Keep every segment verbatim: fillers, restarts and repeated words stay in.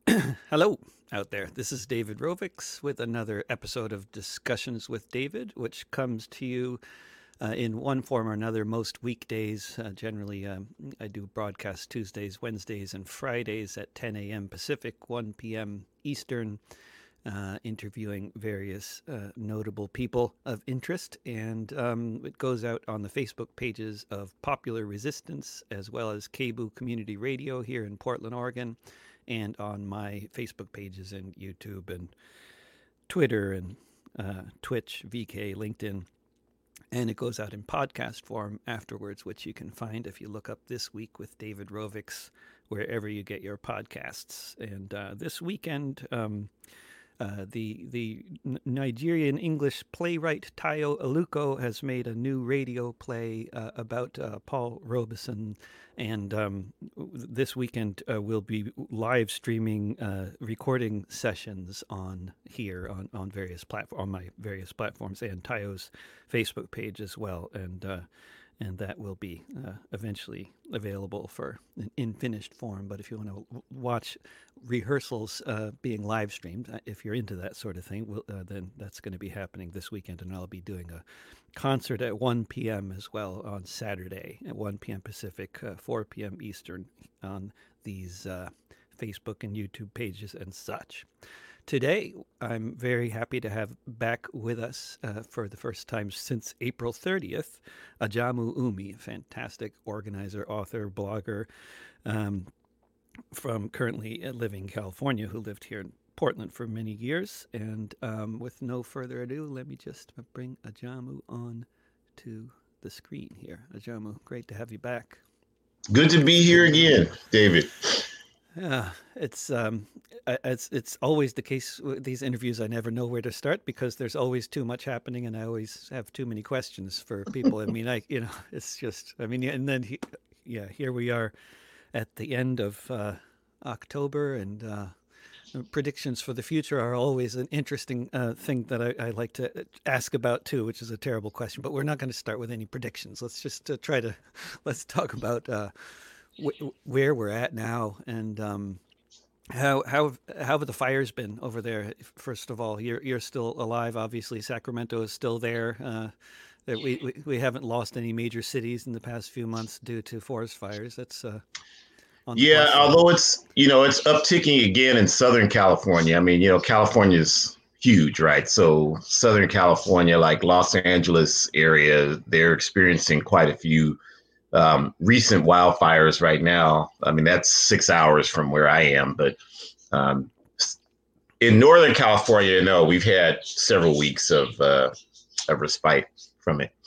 Hello out there. This is David Rovix with another episode of Discussions with David, which comes to you uh, in one form or another most weekdays. Uh, generally, um, I do broadcast Tuesdays, Wednesdays, and Fridays at ten a.m. Pacific, one p.m. Eastern, uh, interviewing various uh, notable people of interest. And um, it goes out on the Facebook pages of Popular Resistance, as well as K B O O Community Radio here in Portland, Oregon, and on my Facebook pages and YouTube and Twitter and uh, Twitch, V K, LinkedIn. And it goes out in podcast form afterwards, which you can find if you look up This Week with David Rovix, wherever you get your podcasts. And uh, this weekend, um, uh, the the Nigerian English playwright Tayo Aluko has made a new radio play uh, about uh, Paul Robeson, and um, this weekend uh, we'll be live streaming uh, recording sessions on here on on various platform on my various platforms and Tayo's Facebook page as well, and uh, and that will be uh, eventually available for in finished form. But if you want to watch rehearsals uh, being live streamed, if you're into that sort of thing, we'll, uh, then that's going to be happening this weekend. And I'll be doing a concert at one p.m. as well on Saturday at one p.m. Pacific, uh, four p.m. Eastern on these uh, Facebook and YouTube pages and such. Today, I'm very happy to have back with us uh, for the first time since April thirtieth, Ajamu Umi, a fantastic organizer, author, blogger um, from currently living in California, who lived here in Portland for many years. And um, with no further ado, let me just bring Ajamu on to the screen here. Ajamu, great to have you back. Good to be here again, David. Yeah, it's um, it's it's always the case with these interviews. I never know where to start because there's always too much happening, and I always have too many questions for people. I mean, I you know, it's just I mean, and then he, yeah, here we are at the end of uh, October, and uh, predictions for the future are always an interesting uh, thing that I, I like to ask about too, which is a terrible question. But we're not going to start with any predictions. Let's just uh, try to let's talk about. Uh, where we're at now, and um, how how how have the fires been over there? First of all, you're you're still alive. Obviously, Sacramento is still there. Uh, we, we we haven't lost any major cities in the past few months due to forest fires. That's uh, on the Yeah, plus side. although it's you know it's upticking again in Southern California. I mean, you know, California's huge, right? So Southern California, like Los Angeles area, they're experiencing quite a few um, recent wildfires right now. I mean, that's six hours from where I am, but um, in Northern California, no, we've had several weeks of uh, of respite from it.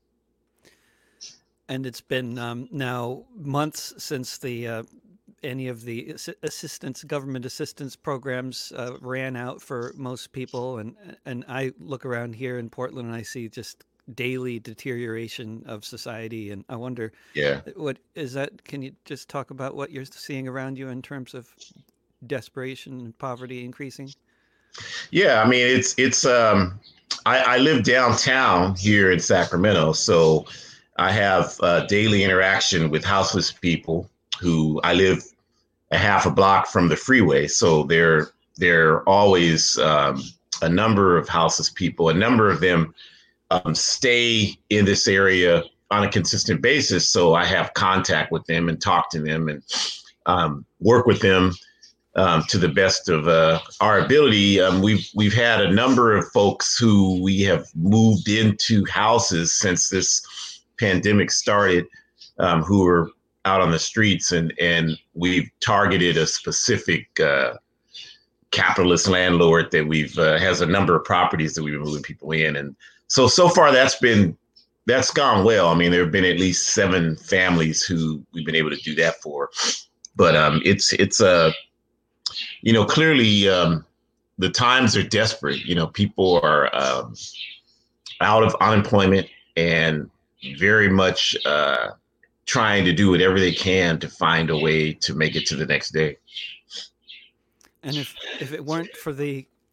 And it's been um, now months since the uh, any of the assistance, government assistance programs uh, ran out for most people, and and I look around here in Portland and I see just daily deterioration of society, and I wonder, Yeah. what is that? Can you just talk about what you're seeing around you in terms of desperation and poverty increasing? Yeah, I mean it's it's um I, I live downtown here in Sacramento, so I have uh, daily interaction with houseless people who I live a half a block from the freeway, so there there are always um, a number of houseless people. A number of them um, stay in this area on a consistent basis, so I have contact with them and talk to them and um, work with them um, to the best of uh, our ability. Um, we've we've had a number of folks who we have moved into houses since this pandemic started, um, who are out on the streets, and and we've targeted a specific uh, capitalist landlord that we've uh, has a number of properties that we've been moving people in, and so so far that's been that's gone well. I mean, there have been at least seven families who we've been able to do that for, but um, it's it's a uh, you know clearly um, the times are desperate. You know, people are um, out of unemployment and very much uh, trying to do whatever they can to find a way to make it to the next day. And if if it weren't for the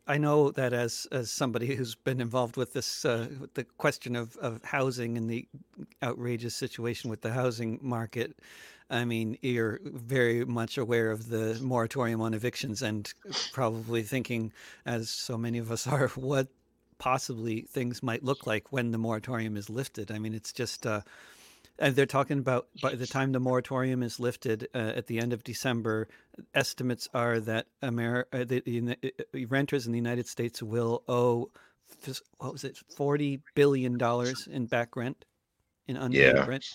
I know that as as somebody who's been involved with this, uh, with the question of, of housing and the outrageous situation with the housing market, I mean, you're very much aware of the moratorium on evictions and probably thinking, as so many of us are, what possibly things might look like when the moratorium is lifted. I mean, it's just uh, and they're talking about by the time the moratorium is lifted uh, at the end of December, estimates are that Amer- uh, the, the, uh, renters in the United States will owe, what was it, forty billion dollars in back rent, in unpaid Yeah. rent.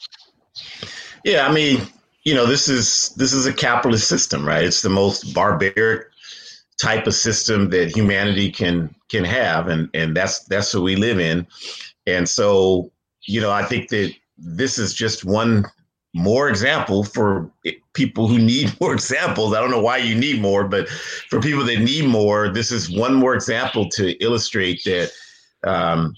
Yeah. I mean, you know, this is this is a capitalist system, right? It's the most barbaric type of system that humanity can can have, and and that's that's what we live in. And so, you know, I think that this is just one more example for people who need more examples. I don't know why you need more, but for people that need more, this is one more example to illustrate that um,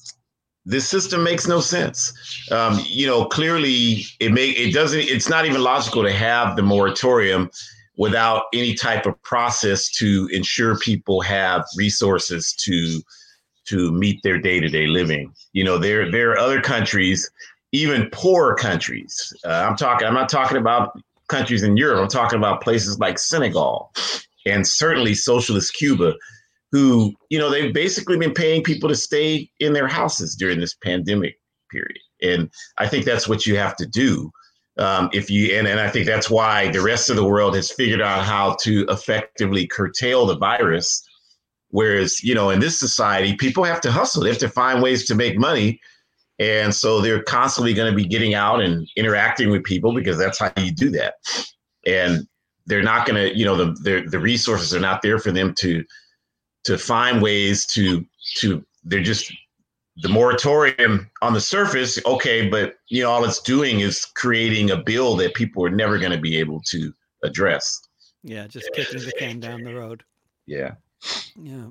this system makes no sense. Um, you know, clearly it may it doesn't. It's not even logical to have the moratorium without any type of process to ensure people have resources to to meet their day-to-day living. You know, there there are other countries, even poorer countries. Uh, I'm talking. I'm not talking about countries in Europe. I'm talking about places like Senegal and certainly socialist Cuba, who, you know, they've basically been paying people to stay in their houses during this pandemic period. And I think that's what you have to do. Um, if you and, and I think that's why the rest of the world has figured out how to effectively curtail the virus. Whereas, you know, in this society, people have to hustle. They have to find ways to make money. And so they're constantly going to be getting out and interacting with people because that's how you do that. And they're not going to, you know, the, the the resources are not there for them to to find ways to to they're just the moratorium on the surface. OK, but, you know, all it's doing is creating a bill that people are never going to be able to address. Yeah, just kicking the can down the road. Yeah. Yeah.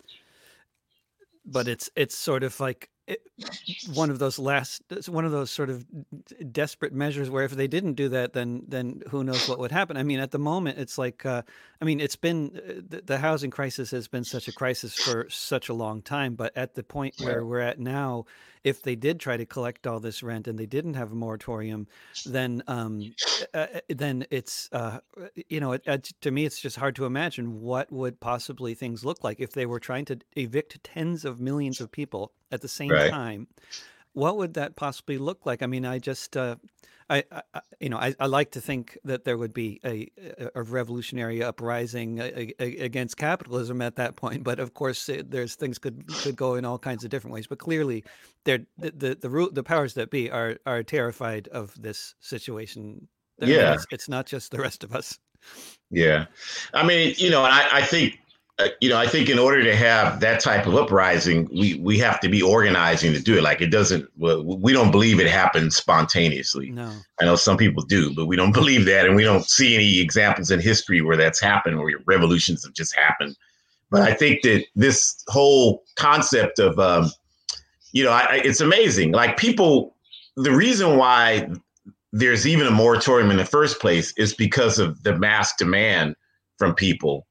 But it's it's sort of like it, one of those last, it's one of those sort of desperate measures where if they didn't do that, then then who knows what would happen. I mean, at the moment, it's like, uh, I mean, it's been uh, the, the housing crisis has been such a crisis for such a long time. But at the point where we're at now, if they did try to collect all this rent and they didn't have a moratorium, then um, uh, then it's uh, you know, it, uh, to me, it's just hard to imagine what would possibly things look like if they were trying to evict tens of millions of people at the same Right. time. What would that possibly look like? I mean, I just, uh, I, I, you know, I, I like to think that there would be a, a revolutionary uprising a, a, against capitalism at that point. But of course, it, there's things could could go in all kinds of different ways. But clearly, they're, the the the, ru- the powers that be are are terrified of this situation. I mean, Yeah. it's it's not just the rest of us. Yeah. I mean, you know, and I, I think, uh, you know, I think in order to have that type of uprising, we, we have to be organizing to do it. Like it doesn't, well, we don't believe it happens spontaneously. No. I know some people do, but we don't believe that. And we don't see any examples in history where that's happened, where revolutions have just happened. But I think that this whole concept of, um, you know, I, it's amazing. Like people, the reason why there's even a moratorium in the first place is because of the mass demand from people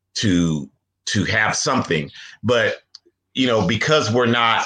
to to have something. But, you know, because we're not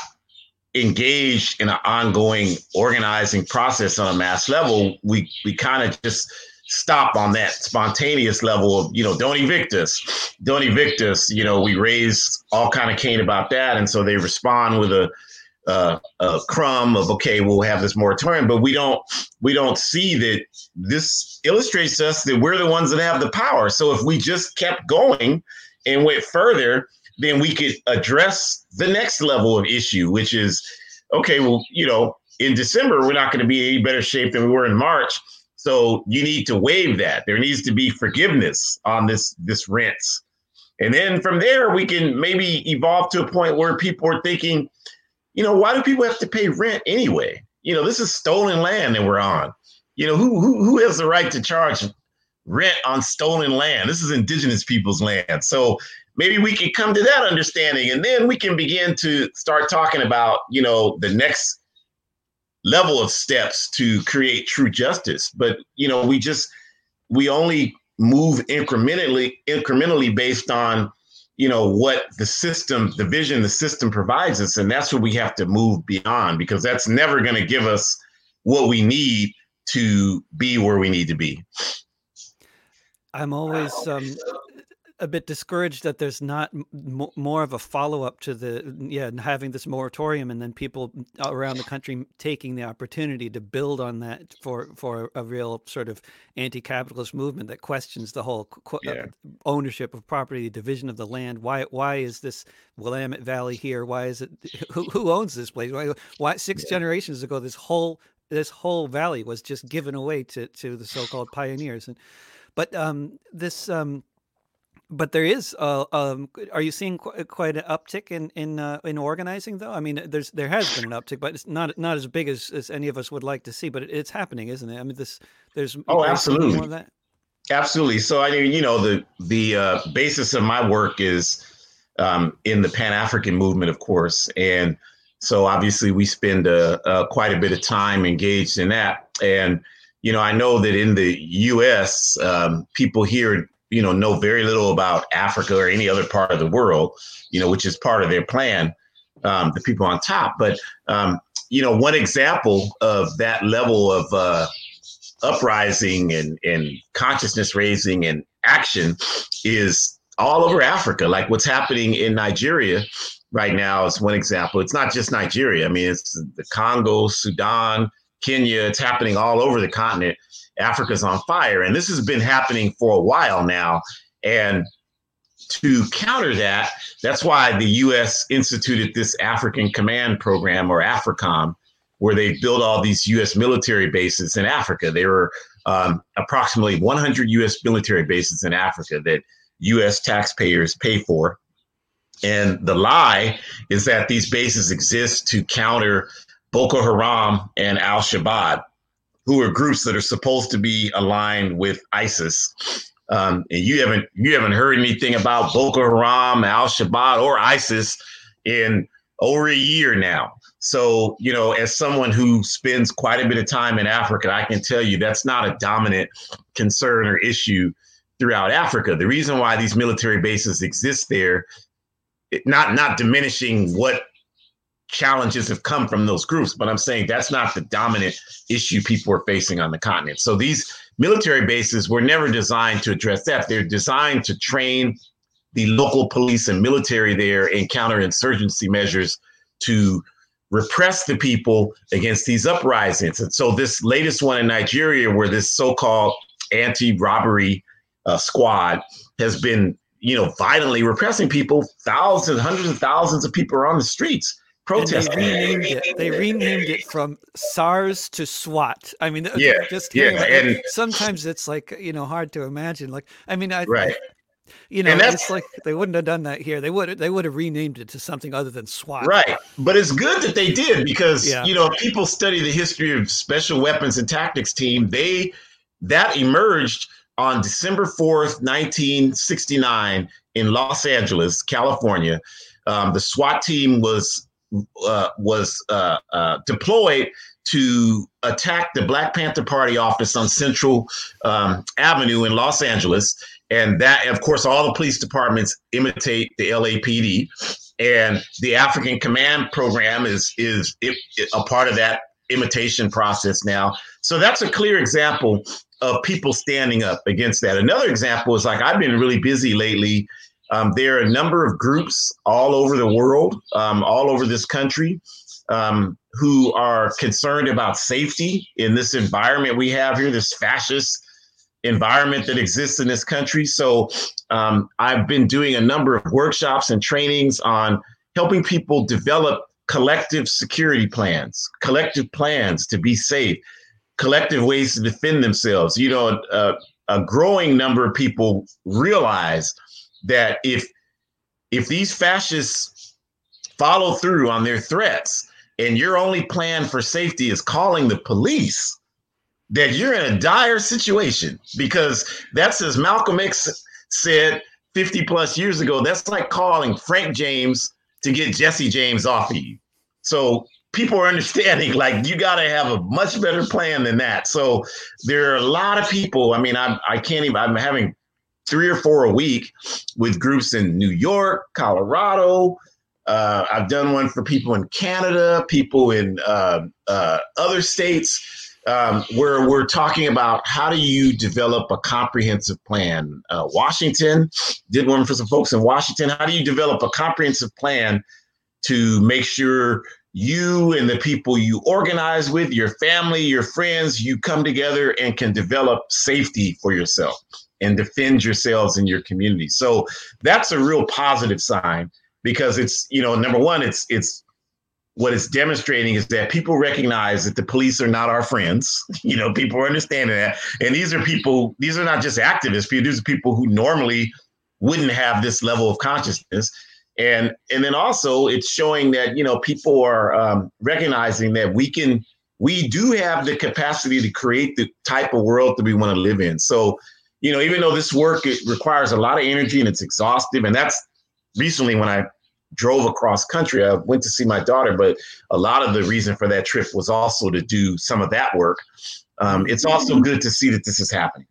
engaged in an ongoing organizing process on a mass level, we we kind of just stop on that spontaneous level of, you know, don't evict us, don't evict us. You know, we raise all kind of cane about that. And so they respond with a Uh, a crumb of, okay, we'll have this moratorium, but we don't we don't see that this illustrates to us that we're the ones that have the power. So if we just kept going and went further, then we could address the next level of issue, which is, okay, well, you know, in December, we're not going to be in any better shape than we were in March. So you need to waive that. There needs to be forgiveness on this this rents. And then from there, we can maybe evolve to a point where people are thinking, you know, why do people have to pay rent anyway? You know, this is stolen land that we're on. You know, who who who has the right to charge rent on stolen land? This is indigenous people's land. So maybe we can come to that understanding, and then we can begin to start talking about, you know, the next level of steps to create true justice. But, you know, we just we only move incrementally incrementally based on you know, what the system, the vision the system provides us. And that's what we have to move beyond, because that's never going to give us what we need to be where we need to be. I'm always um, a bit discouraged that there's not m- more of a follow-up to the, yeah, having this moratorium, and then people around the country taking the opportunity to build on that for for a real sort of anti-capitalist movement that questions the whole qu- Yeah. ownership of property, division of the land. Why why is this Willamette Valley here? Why is it, who who owns this place? Why, why six Yeah. generations ago this whole this whole valley was just given away to to the so-called pioneers? And but um, this um, but there is, uh, um, are you seeing qu- quite an uptick in in uh, in organizing though? I mean, there's there has been an uptick, but it's not not as big as, as any of us would like to see. But it, it's happening, isn't it? I mean, this there's Oh, are you seeing more absolutely. of that? Absolutely. So I mean, you know, the the uh, basis of my work is um, in the Pan African movement, of course, and so obviously we spend uh, uh, quite a bit of time engaged in that. And you know, I know that in the U S, um, people here, you know, know very little about Africa or any other part of the world, you know, which is part of their plan. Um, the people on top, but um, you know, one example of that level of uh, uprising and, and consciousness raising and action is all over Africa. Like what's happening in Nigeria right now is one example. It's not just Nigeria. I mean, it's the Congo, Sudan, Kenya. It's happening all over the continent. Africa's on fire. And this has been happening for a while now. And to counter that, that's why the U S instituted this African Command Program, or AFRICOM, where they built all these U S military bases in Africa. There were um, approximately one hundred U S military bases in Africa that U S taxpayers pay for. And the lie is that these bases exist to counter Boko Haram and Al-Shabaab, who are groups that are supposed to be aligned with ISIS. Um, and you haven't you haven't heard anything about Boko Haram, Al-Shabaab, or ISIS in over a year now. So, you know, as someone who spends quite a bit of time in Africa, I can tell you that's not a dominant concern or issue throughout Africa. The reason why these military bases exist there, not not diminishing what challenges have come from those groups, but I'm saying that's not the dominant issue people are facing on the continent. So these military bases were never designed to address that. They're designed to train the local police and military there in counterinsurgency measures to repress the people against these uprisings. And so this latest one in Nigeria, where this so-called anti-robbery uh, squad has been, you know, violently repressing people, thousands, hundreds of thousands of people are on the streets protesting. And they renamed it. They renamed it from SARS to SWAT. I mean, yeah, just hearing yeah, about and it, sometimes it's like, you know, hard to imagine. Like, I mean, I, right. you know, And that's it's like they wouldn't have done that here. They would they would have renamed it to something other than SWAT. Right. But it's good that they did, because, Yeah. you know, if people study the history of Special Weapons and Tactics Team, they that emerged on December fourth, nineteen sixty-nine in Los Angeles, California. Um, the SWAT team was uh, was uh, uh, deployed to attack the Black Panther Party office on Central um, Avenue in Los Angeles. And that, of course, all the police departments imitate the L A P D. And the African Command Program is, is it, it, a part of that imitation process now. So that's a clear example of people standing up against that. Another example is, like, I've been really busy lately. Um, there are a number of groups all over the world, um, all over this country, um, who are concerned about safety in this environment we have here, this fascist environment that exists in this country. So um, I've been doing a number of workshops and trainings on helping people develop collective security plans, collective plans to be safe, collective ways to defend themselves. You know, a, a growing number of people realize that if if these fascists follow through on their threats and your only plan for safety is calling the police, that you're in a dire situation, because that's, as Malcolm X said fifty plus years ago, that's like calling Frank James to get Jesse James off of you. So people are understanding, like, you got to have a much better plan than that. So there are a lot of people. I mean, I I can't even, I'm having three or four a week with groups in New York, Colorado. Uh, I've done one for people in Canada, people in uh, uh, other states, um, where we're talking about how do you develop a comprehensive plan. Uh, Washington did one for some folks in Washington. How do you develop a comprehensive plan to make sure you and the people you organize with, your family, your friends, you come together and can develop safety for yourself and defend yourselves in your community? So that's a real positive sign, because it's, you know, number one, it's it's what it's demonstrating is that people recognize that the police are not our friends. You know, people are understanding that. And these are people, these are not just activists, these are people who normally wouldn't have this level of consciousness. And and then also it's showing that, you know, people are um, recognizing that we can, we do have the capacity to create the type of world that we want to live in. So, you know, even though this work, it requires a lot of energy and it's exhaustive, and that's recently when I drove across country, I went to see my daughter, but a lot of the reason for that trip was also to do some of that work. Um, it's also good to see that this is happening.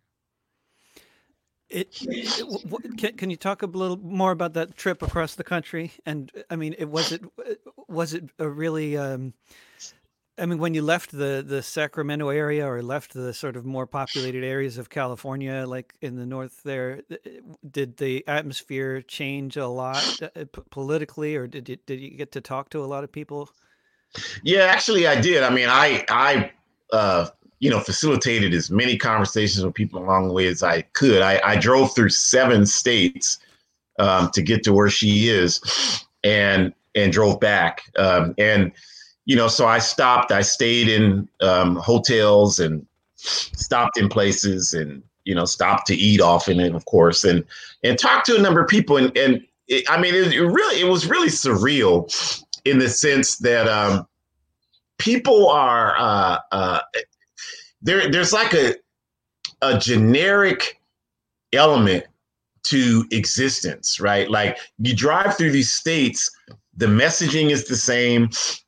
It, it w- can, can you talk a little more about that trip across the country? And I mean, it was it was it a really? Um, I mean, when you left the the Sacramento area or left the sort of more populated areas of California, like in the north there, did the atmosphere change a lot uh, p- politically, or did you, did you get to talk to a lot of people? Yeah, actually, I did. I mean, I I uh, you know facilitated as many conversations with people along the way as I could. I, I drove through seven states um, to get to where she is, and and drove back. Um, and you know, so I stopped. I stayed in um, hotels and stopped in places, and you know, stopped to eat often, and of course, and and talked to a number of people. And and it, I mean, it, it really it was really surreal in the sense that um, people are uh, uh, there. There's like a a generic element to existence, right? Like you drive through these states, the messaging is the same.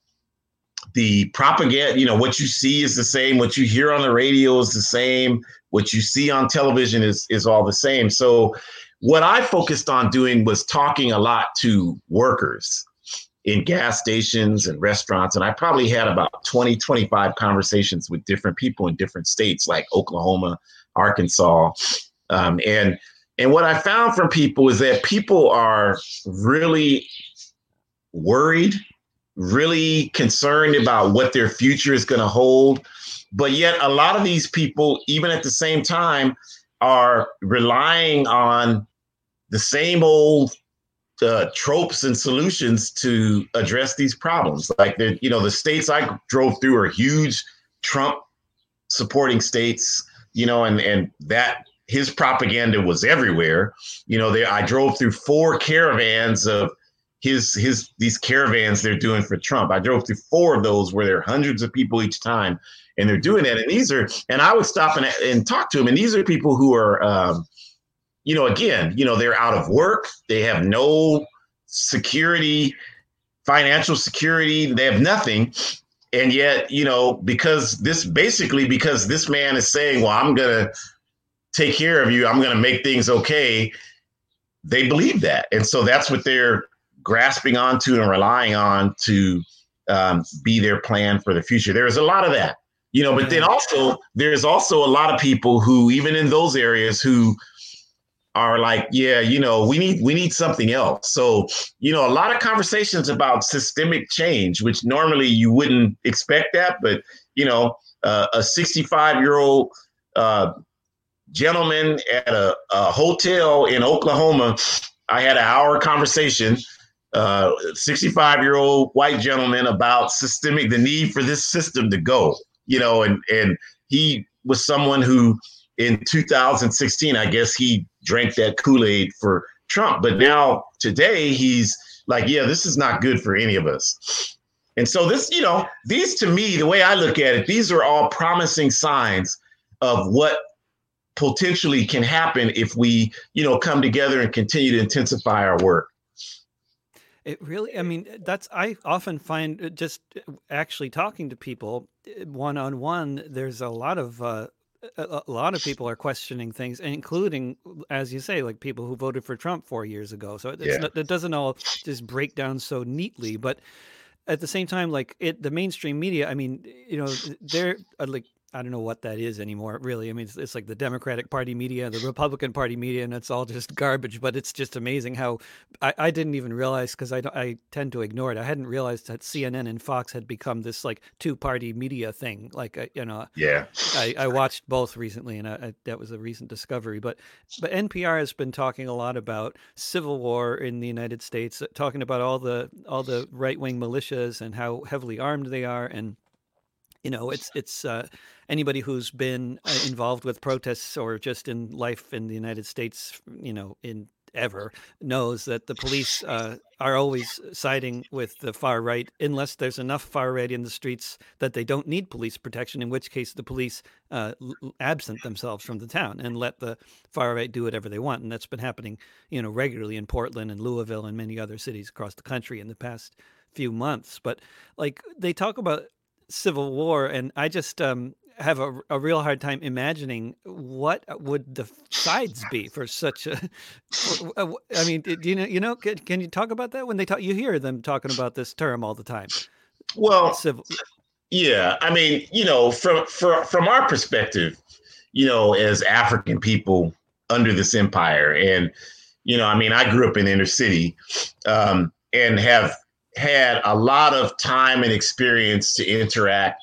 The propaganda, you know, what you see is the same. What you hear on the radio is the same. What you see on television is is all the same. So what I focused on doing was talking a lot to workers in gas stations and restaurants. And I probably had about twenty, twenty-five conversations with different people in different states like Oklahoma, Arkansas. Um, and and what I found from people is that people are really worried, really concerned about what their future is going to hold. But yet a lot of these people, even at the same time, are relying on the same old uh, tropes and solutions to address these problems. Like the, you know, the states I drove through are huge Trump supporting states, you know, and, and that his propaganda was everywhere. You know, there, I drove through four caravans of his, his, these caravans they're doing for Trump. I drove through four of those where there are hundreds of people each time, and they're doing that. And these are, and I would stop and, and talk to them. And these are people who are, um, you know, again, you know, they're out of work. They have no security, financial security. They have nothing. And yet, you know, because this basically because this man is saying, well, I'm going to take care of you, I'm going to make things okay. They believe that. And so that's what they're grasping onto and relying on to um, be their plan for the future. There's a lot of that, you know, but yeah. Then also there's also a lot of people who, even in those areas, who are like, yeah, you know, we need we need something else. So, you know, a lot of conversations about systemic change, which normally you wouldn't expect that. But, you know, uh, a sixty-five year old uh, gentleman at a, a hotel in Oklahoma, I had an hour conversation, uh, sixty-five year old white gentleman, about systemic, the need for this system to go, you know, and, and he was someone who in two thousand sixteen, I guess he drank that Kool-Aid for Trump. But now today he's like, yeah, this is not good for any of us. And so this, you know, these to me, the way I look at it, these are all promising signs of what potentially can happen if we, you know, come together and continue to intensify our work. It really, I mean, that's, I often find just actually talking to people one on one, there's a lot of, uh, a, a lot of people are questioning things, including, as you say, like people who voted for Trump four years ago. So it's Yeah. not, it doesn't all just break down so neatly. But at the same time, like it, the mainstream media, I mean, you know, they're uh, like, I don't know what that is anymore, really. I mean, it's, it's like the Democratic Party media, the Republican Party media, and it's all just garbage. But it's just amazing how I, I didn't even realize, because I, I tend to ignore it. I hadn't realized that C N N and Fox had become this like two-party media thing. Like, I, you know, Yeah. I, I watched both recently, and I, I, that was a recent discovery. But but N P R has been talking a lot about civil war in the United States, talking about all the all the right-wing militias and how heavily armed they are, and you know, it's it's uh, anybody who's been uh, involved with protests or just in life in the United States, you know, in ever knows that the police uh, are always siding with the far right unless there's enough far right in the streets that they don't need police protection, in which case the police uh, l- absent themselves from the town and let the far right do whatever they want. And that's been happening, you know, regularly in Portland and Louisville and many other cities across the country in the past few months. But like they talk about civil war, and I just um, have a, a real hard time imagining what would the sides be for such a. For, uh, I mean, do you know? You know, can, can you talk about that when they talk? You hear them talking about this term all the time. Well, Civil. yeah. I mean, you know, from from from our perspective, you know, as African people under this empire, and you know, I mean, I grew up in the inner city, um, and have had a lot of time and experience to interact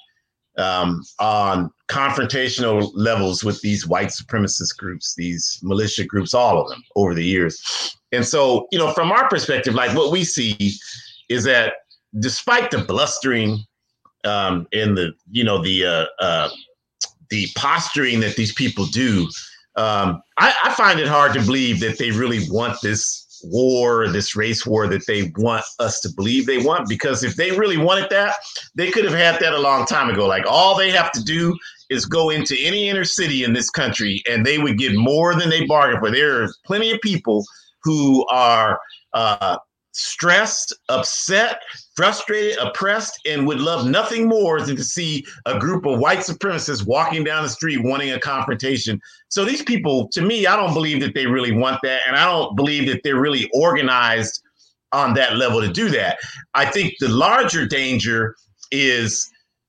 um, on confrontational levels with these white supremacist groups, these militia groups, all of them over the years. And so, you know, from our perspective, like what we see is that despite the blustering um, and the, you know, the uh, uh, the posturing that these people do, um, I, I find it hard to believe that they really want this war, this race war that they want us to believe they want, because if they really wanted that, they could have had that a long time ago. Like all they have to do is go into any inner city in this country and they would get more than they bargained for. There are plenty of people who are uh, stressed, upset, frustrated, oppressed, and would love nothing more than to see a group of white supremacists walking down the street wanting a confrontation. So these people, to me, I don't believe that they really want that. And I don't believe that they're really organized on that level to do that. I think the larger danger is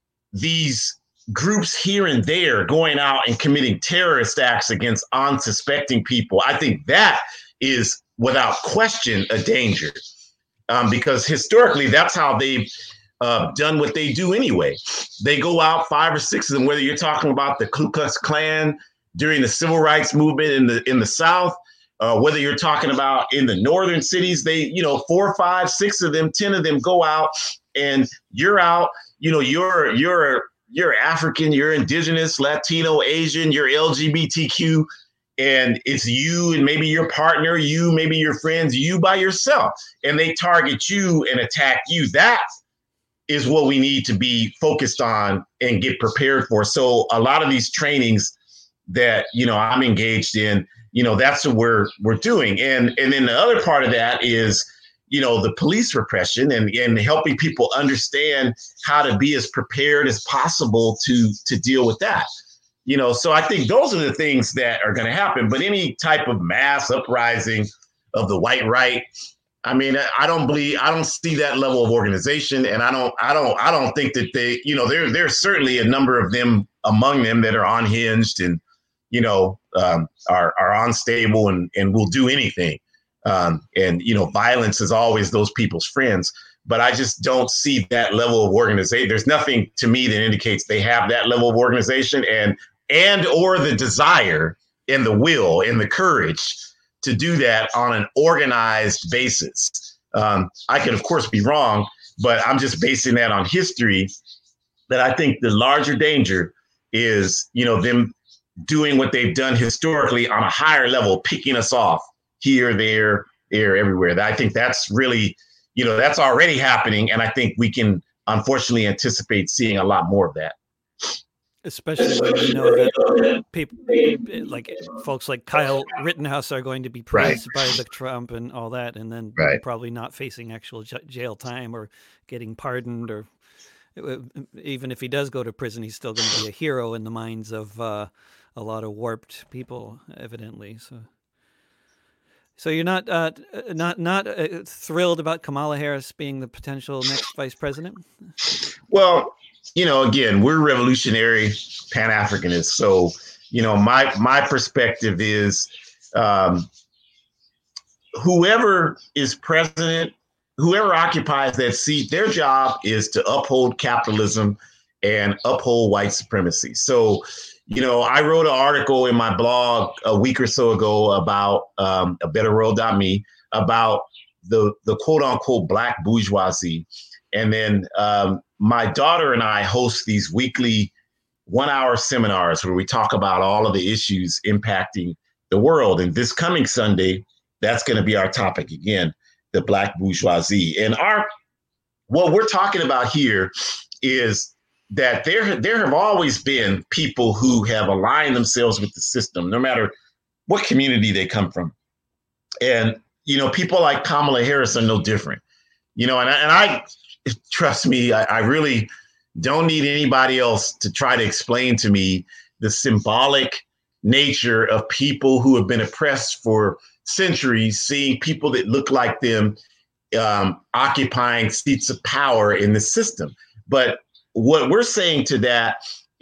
these groups here and there going out and committing terrorist acts against unsuspecting people. I think that is without question a danger. Um, because historically, that's how they've uh, done what they do anyway. They go out, five or six of them, whether you're talking about the Ku Klux Klan during the civil rights movement in the in the South, uh, whether you're talking about in the northern cities, they, you know, four, five, six of them, ten of them go out, and you're out, you know, you're you're you're African, you're indigenous, Latino, Asian, you're L G B T Q. And it's you and maybe your partner, you, maybe your friends, you by yourself, and they target you and attack you. That is what we need to be focused on and get prepared for. So a lot of these trainings that, you know, I'm engaged in, you know, that's what we're we're doing. And and then the other part of that is, you know, the police repression and, and helping people understand how to be as prepared as possible to to deal with that. You know, so I think those are the things that are going to happen. But any type of mass uprising of the white right, I mean, I don't believe, I don't see that level of organization, and I don't, I don't, I don't think that they, you know, there, there's certainly a number of them among them that are unhinged and, you know, um, are are unstable and and will do anything. Um, and you know, violence is always those people's friends. But I just don't see that level of organization. There's nothing to me that indicates they have that level of organization and and or the desire and the will and the courage to do that on an organized basis. Um, I could, of course, be wrong, but I'm just basing that on history, that I think the larger danger is, you know, them doing what they've done historically on a higher level, picking us off here, there, there, everywhere. I think that's really, you know, that's already happening. And I think we can unfortunately anticipate seeing a lot more of that. Especially when we know that people like folks like Kyle Rittenhouse are going to be praised right. by the Trump and all that, and then right. probably not facing actual j- jail time or getting pardoned or even if he does go to prison, he's still going to be a hero in the minds of uh, a lot of warped people, evidently. So, so you're not uh, not not uh, thrilled about Kamala Harris being the potential next vice president? Well, you know, again, we're revolutionary Pan-Africanists, so you know, my my perspective is um, whoever is president, whoever occupies that seat, their job is to uphold capitalism and uphold white supremacy. So, you know, I wrote an article in my blog a week or so ago about um, a better world dot me about the the quote unquote black bourgeoisie. And then um, my daughter and I host these weekly one hour seminars where we talk about all of the issues impacting the world. And this coming Sunday, that's going to be our topic again, the black bourgeoisie. And our what we're talking about here is that there, there have always been people who have aligned themselves with the system, no matter what community they come from. And, you know, people like Kamala Harris are no different, you know, and, and I, trust me, I, I really don't need anybody else to try to explain to me the symbolic nature of people who have been oppressed for centuries, seeing people that look like them um, occupying seats of power in the system. But what we're saying to that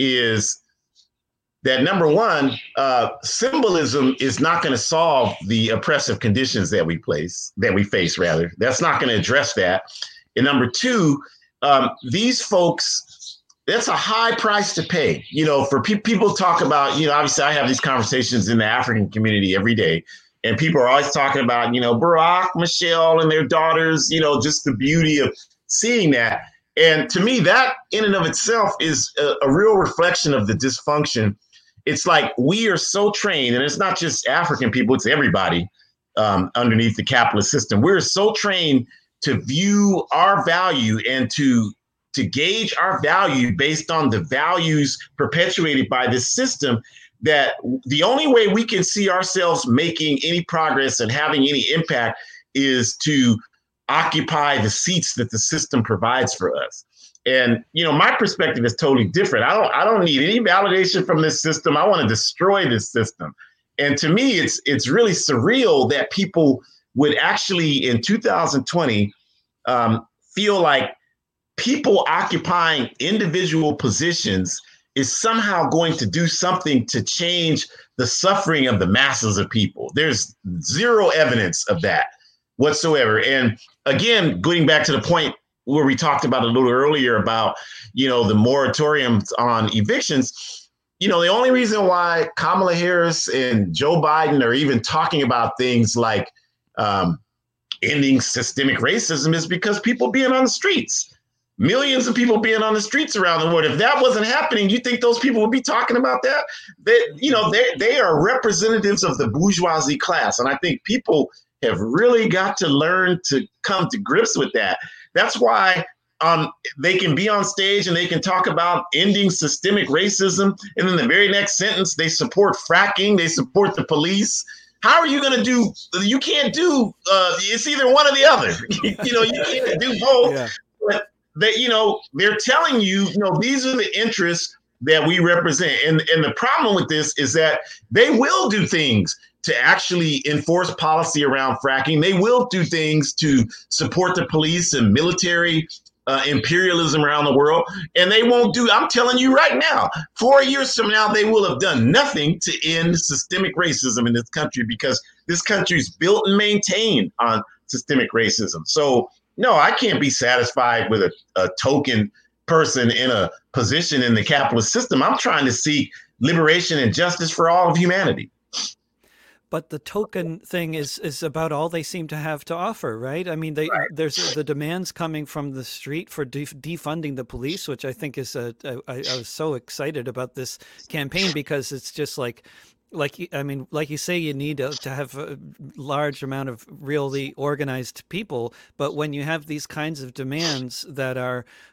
is that, number one, uh, symbolism is not going to solve the oppressive conditions that we place, that we face, rather. That's not going to address that. And number two, um, these folks, that's a high price to pay. You know, for pe- people talk about, you know, obviously I have these conversations in the African community every day, and people are always talking about, you know, Barack, Michelle, and their daughters, you know, just the beauty of seeing that. And to me, that in and of itself is a, a real reflection of the dysfunction. It's like we are so trained, and it's not just African people, it's everybody um, underneath the capitalist system. We're so trained to view our value and to to gauge our value based on the values perpetuated by this system, that the only way we can see ourselves making any progress and having any impact is to occupy the seats that the system provides for us. And, you know, my perspective is totally different. I don't I don't need any validation from this system. I want to destroy this system. And to me, it's it's really surreal that people would actually in two thousand twenty um, feel like people occupying individual positions is somehow going to do something to change the suffering of the masses of people. There's zero evidence of that whatsoever. And again, going back to the point where we talked about a little earlier about, you know, the moratoriums on evictions, you know, the only reason why Kamala Harris and Joe Biden are even talking about things like um, ending systemic racism is because people being on the streets. Millions of people being on the streets around the world. If that wasn't happening, you think those people would be talking about that? They, you know, they they are representatives of the bourgeoisie class. And I think people have really got to learn to come to grips with that. That's why um, they can be on stage and they can talk about ending systemic racism. And then the very next sentence, they support fracking, they support the police. How are you going to do? You can't do, uh, it's either one or the other. You know, you can't do both. Yeah. But they, you know, they're telling you, you know, these are the interests that we represent. And, and the problem with this is that they will do things to actually enforce policy around fracking. They will do things to support the police and military uh, imperialism around the world. And they won't do, I'm telling you right now, four years from now, they will have done nothing to end systemic racism in this country, because this country is built and maintained on systemic racism. So, no, I can't be satisfied with a, a token person in a position in the capitalist system. I'm trying to seek liberation and justice for all of humanity. But the token thing is is about all they seem to have to offer, right? I mean, they, right. there's the demands coming from the street for def- defunding the police, which I think is a, a I, I was so excited about this campaign, because it's just like, like, I mean, like you say, you need to, to have a large amount of really organized people. But when you have these kinds of demands that are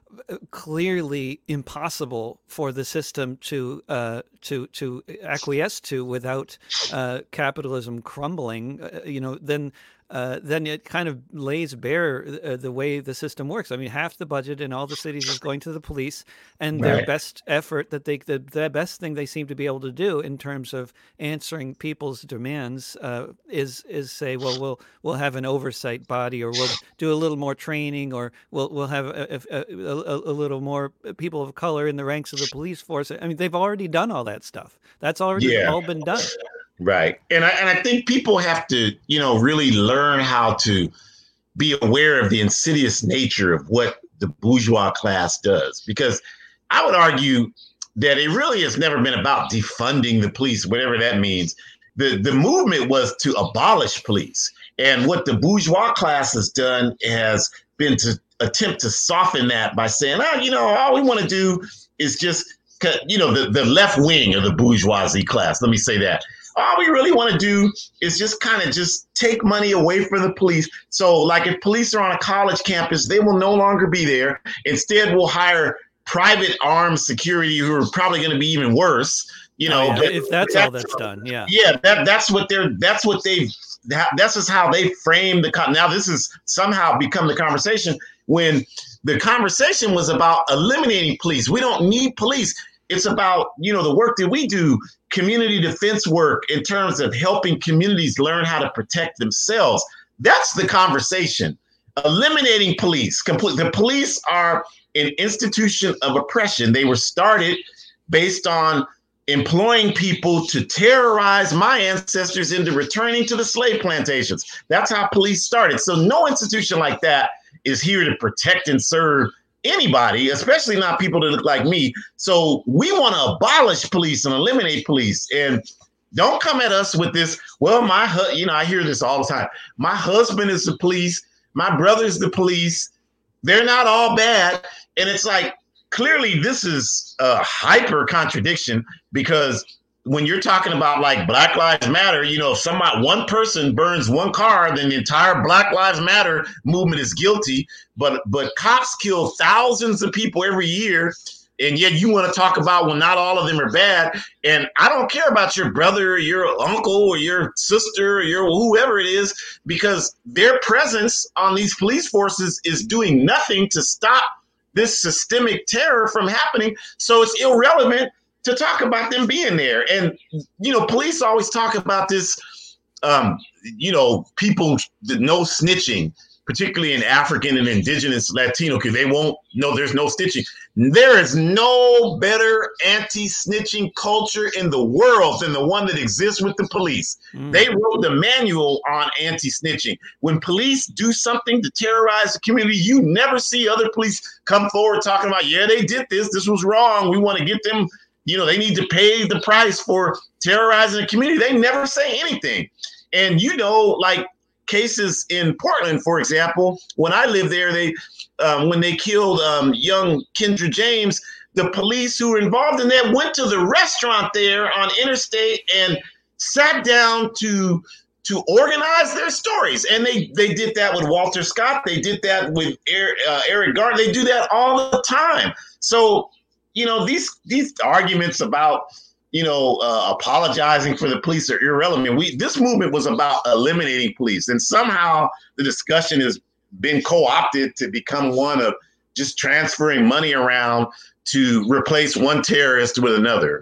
clearly impossible for the system to uh, to to acquiesce to without uh, capitalism crumbling, uh, you know, then uh, then it kind of lays bare uh, the way the system works. I mean, half the budget in all the cities is going to the police, and their Right. best effort that they the, the best thing they seem to be able to do in terms of answering people's demands uh, is is say, well, we'll we'll have an oversight body, or we'll do a little more training, or we'll we'll have a, a, a, a little more people of color in the ranks of the police force. I mean, they've already done all that stuff. That's already Yeah. all been done. Right. And I, and I think people have to, you know, really learn how to be aware of the insidious nature of what the bourgeois class does, because I would argue that it really has never been about defunding the police, whatever that means. The, the movement was to abolish police. And what the bourgeois class has done has been to attempt to soften that by saying, oh, you know, all we want to do is just, you know, the, the left wing of the bourgeoisie class. Let me say that. All we really want to do is just kind of just take money away from the police. So like if police are on a college campus, they will no longer be there. Instead, we'll hire private armed security who are probably going to be even worse. You know, Oh, yeah, but if that's all that's done, yeah. Yeah, that, that's what they're that's what they've that, that's just how they frame the con- now this has somehow become the conversation when the conversation was about eliminating police. We don't need police. It's about, you know, the work that we do, community defense work in terms of helping communities learn how to protect themselves. That's the conversation. Eliminating police. Complete. The police are an institution of oppression. They were started based on employing people to terrorize my ancestors into returning to the slave plantations. That's how police started. So no institution like that is here to protect and serve anybody, especially not people that look like me. So we want to abolish police and eliminate police. And don't come at us with this, well, my, hu- you know, I hear this all the time. My husband is the police. My brother's the police. They're not all bad. And it's like, clearly this is a hyper contradiction, because when you're talking about like Black Lives Matter, you know, if somebody, one person burns one car, then the entire Black Lives Matter movement is guilty. But but cops kill thousands of people every year. And yet you want to talk about, well, not all of them are bad. And I don't care about your brother or your uncle or your sister or your whoever it is, because their presence on these police forces is doing nothing to stop this systemic terror from happening. So it's irrelevant to talk about them being there. And, you know, police always talk about this, um, you know, people, no snitching, particularly in African and indigenous Latino, because they won't know there's no snitching. There is no better anti-snitching culture in the world than the one that exists with the police. Mm. They wrote the manual on anti-snitching. When police do something to terrorize the community, you never see other police come forward talking about, yeah, they did this, this was wrong, we want to get them, you know, they need to pay the price for terrorizing the community. They never say anything. And, you know, like cases in Portland, for example, when I lived there, they um, when they killed um, young Kendra James, the police who were involved in that went to the restaurant there on Interstate and sat down to to organize their stories. And they they did that with Walter Scott. They did that with Eric, uh, Eric Garner. They do that all the time. So, you know, these these arguments about, you know, uh, apologizing for the police are irrelevant. We this movement was about eliminating police, and somehow the discussion has been co-opted to become one of just transferring money around to replace one terrorist with another.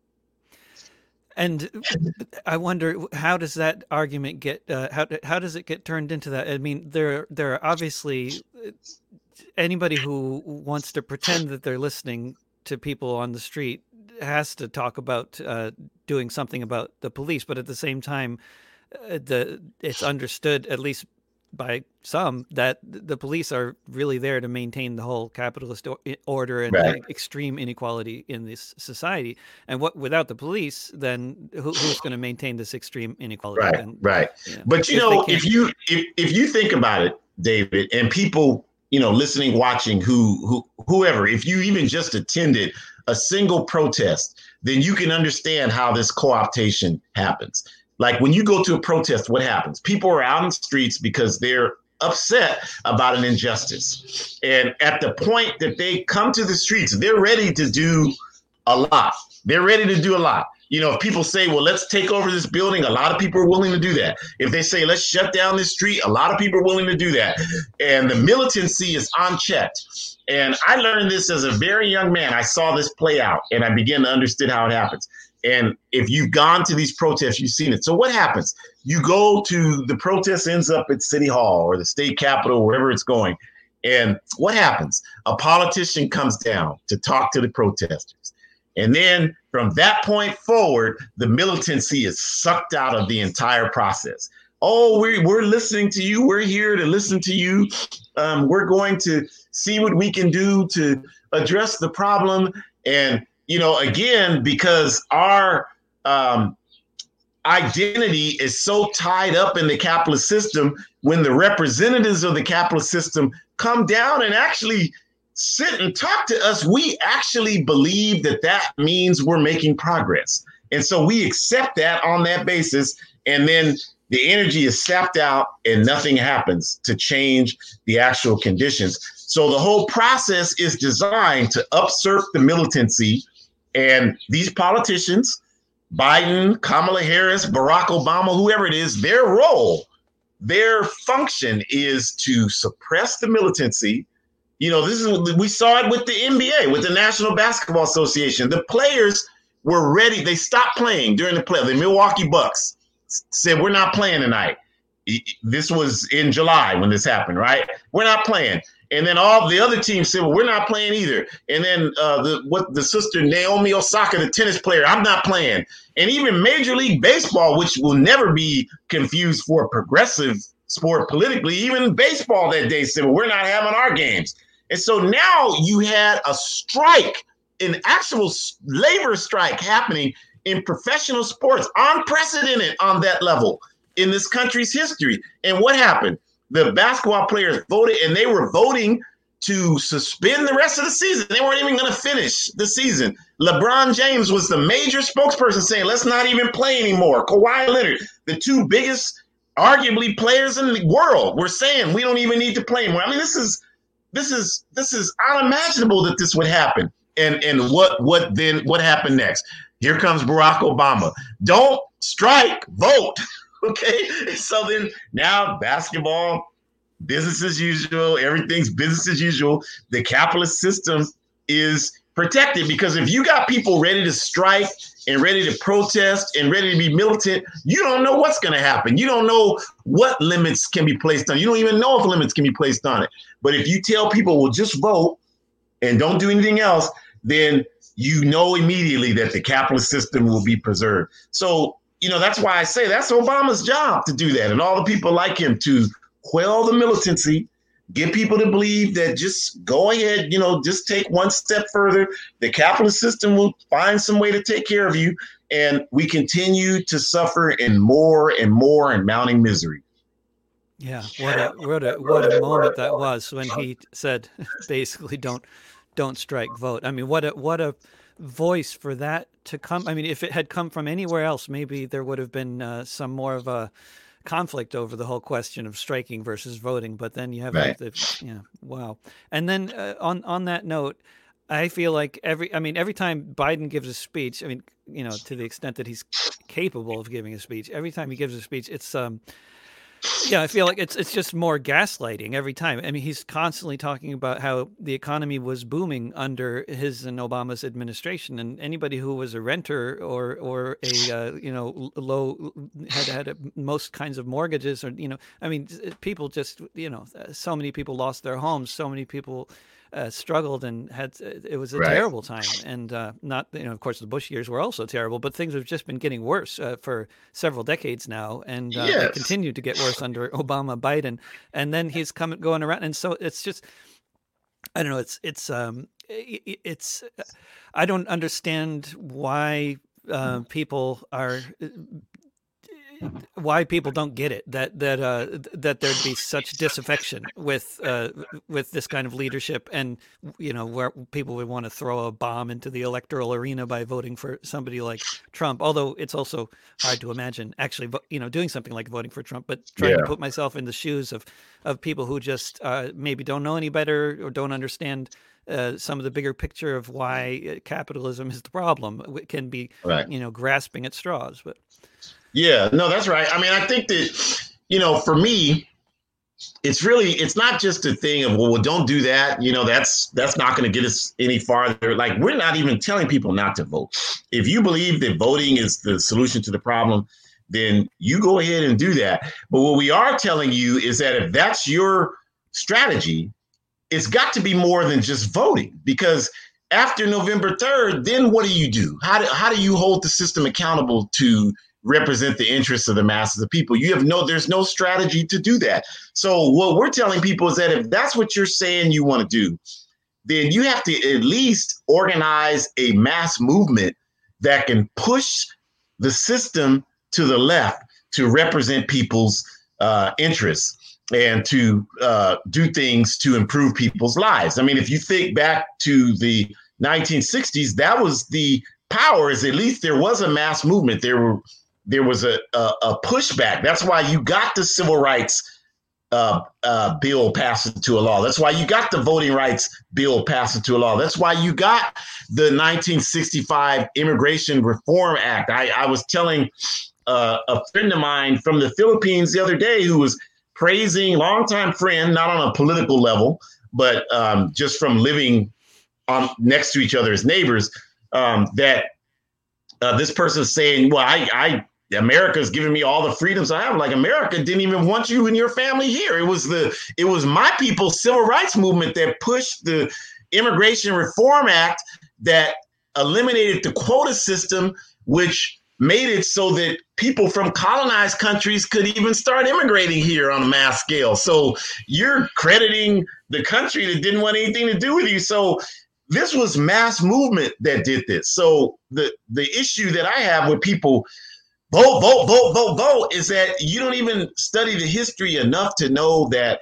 And I wonder, how does that argument get? Uh, how how does it get turned into that? I mean, there there are obviously anybody who wants to pretend that they're listening to people on the street has to talk about uh, doing something about the police, but at the same time, uh, the it's understood, at least by some, that the police are really there to maintain the whole capitalist order and right. extreme inequality in this society. And what without the police, then who, who's going to maintain this extreme inequality? Right, and, right. You know, but you know, if you if if you think about it, David, and people, you know, listening, watching, who who whoever, if you even just attended a single protest, then you can understand how this co-optation happens. Like when you go to a protest, what happens? People are out in the streets because they're upset about an injustice. And at the point that they come to the streets, they're ready to do a lot. They're ready to do a lot. You know, if people say, well, let's take over this building, a lot of people are willing to do that. If they say, let's shut down this street, a lot of people are willing to do that. And the militancy is unchecked. And I learned this as a very young man. I saw this play out and I began to understand how it happens. And if you've gone to these protests, you've seen it. So what happens? You go to the protest ends up at City Hall or the state capitol, wherever it's going. And what happens? A politician comes down to talk to the protesters. And then from that point forward, the militancy is sucked out of the entire process. Oh, we're, we're listening to you. We're here to listen to you. Um, we're going to see what we can do to address the problem. And, you know, again, because our um, identity is so tied up in the capitalist system, when the representatives of the capitalist system come down and actually sit and talk to us, we actually believe that that means we're making progress. And so we accept that on that basis. And then the energy is sapped out and nothing happens to change the actual conditions. So the whole process is designed to upsurf the militancy. And these politicians, Biden, Kamala Harris, Barack Obama, whoever it is, their role, their function is to suppress the militancy. You know, this is, we saw it with the N B A, with the National Basketball Association. The players were ready. They stopped playing during the play. The Milwaukee Bucks said, we're not playing tonight. This was in July when this happened, right? We're not playing. And then all the other teams said, well, we're not playing either. And then uh, the what the sister Naomi Osaka, the tennis player, I'm not playing. And even Major League Baseball, which will never be confused for a progressive sport politically, even baseball that day said, well, we're not having our games. And so now you had a strike, an actual labor strike happening in professional sports, unprecedented on that level in this country's history. And what happened? The basketball players voted, and they were voting to suspend the rest of the season. They weren't even going to finish the season. LeBron James was the major spokesperson saying, let's not even play anymore. Kawhi Leonard, the two biggest, arguably, players in the world, were saying we don't even need to play anymore. I mean, this is this is this is unimaginable that this would happen. And and what what then what happened next? Here comes Barack Obama. Don't strike, vote. Okay, so then now basketball, business as usual, everything's business as usual. The capitalist system is protected because if you got people ready to strike and ready to protest and ready to be militant, you don't know what's going to happen. You don't know what limits can be placed on it. You don't even know if limits can be placed on it. But if you tell people, well, just vote and don't do anything else, then you know immediately that the capitalist system will be preserved. So, you know, that's why I say that's Obama's job to do that. And all the people like him to quell the militancy, get people to believe that just go ahead, you know, just take one step further. The capitalist system will find some way to take care of you. And we continue to suffer in more and more and mounting misery. Yeah, what a what a what a moment that was when he said, basically, don't don't strike, vote. I mean, what a what a voice for that to come. I mean, if it had come from anywhere else, maybe there would have been uh, some more of a conflict over the whole question of striking versus voting. But then you have, Right. the, yeah, wow. And then uh, on on that note, I feel like every, I mean, every time Biden gives a speech, I mean, you know, to the extent that he's capable of giving a speech, every time he gives a speech, it's um. Yeah, I feel like it's it's just more gaslighting every time. I mean, he's constantly talking about how the economy was booming under his and Obama's administration, and anybody who was a renter or or a uh, you know low had had a, most kinds of mortgages, or you know, I mean, people just you know, so many people lost their homes, so many people uh, struggled and had it was a Right. terrible time, and uh, not you know, of course, the Bush years were also terrible, but things have just been getting worse uh, for several decades now, and uh, they Yes. continue to get worse under Obama, Biden, and then he's coming going around, and so it's just, I don't know, it's it's um i- it's I don't understand why uh, people are why people don't get it, that that uh, that there'd be such disaffection with uh, with this kind of leadership, and you know, where people would want to throw a bomb into the electoral arena by voting for somebody like Trump. Although it's also hard to imagine actually, you know, doing something like voting for Trump. But trying Yeah. to put myself in the shoes of of people who just uh, maybe don't know any better or don't understand uh, some of the bigger picture of why capitalism is the problem, it can be, Right. you know, grasping at straws. But Yeah, no, that's right. I mean, I think that, you know, for me, it's really, it's not just a thing of, well, well don't do that. You know, that's, that's not going to get us any farther. Like, we're not even telling people not to vote. If you believe that voting is the solution to the problem, then you go ahead and do that. But what we are telling you is that if that's your strategy, it's got to be more than just voting, because after November third, then what do you do? How do, how do you hold the system accountable to represent the interests of the masses of people? You have no, there's no strategy to do that. So what we're telling people is that if that's what you're saying you want to do, then you have to at least organize a mass movement that can push the system to the left to represent people's uh, interests and to uh, do things to improve people's lives. I mean, if you think back to the nineteen sixties, that was the powers. At least there was a mass movement. There were there was a, a, a pushback. That's why you got the civil rights uh, uh, bill passed into a law. That's why you got the voting rights bill passed into a law. That's why you got the nineteen sixty-five Immigration Reform Act. I, I was telling uh, a friend of mine from the Philippines the other day who was praising, longtime friend, not on a political level, but um, just from living on next to each other as neighbors, um, that uh, this person is saying, well, I, I America's giving me all the freedoms I have. Like, America didn't even want you and your family here. It was the it was my people's civil rights movement that pushed the Immigration Reform Act that eliminated the quota system, which made it so that people from colonized countries could even start immigrating here on a mass scale. So you're crediting the country that didn't want anything to do with you. So this was mass movement that did this. So the, the issue that I have with people vote, vote, vote, vote, vote is that you don't even study the history enough to know that